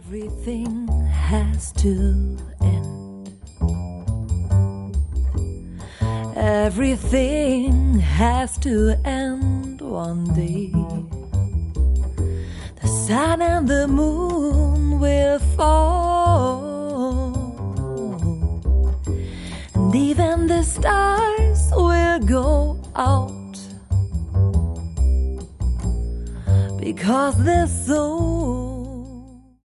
Everything has to end. Everything has to end one day. The sun and the moon will fall, and even the stars will go out, because the soul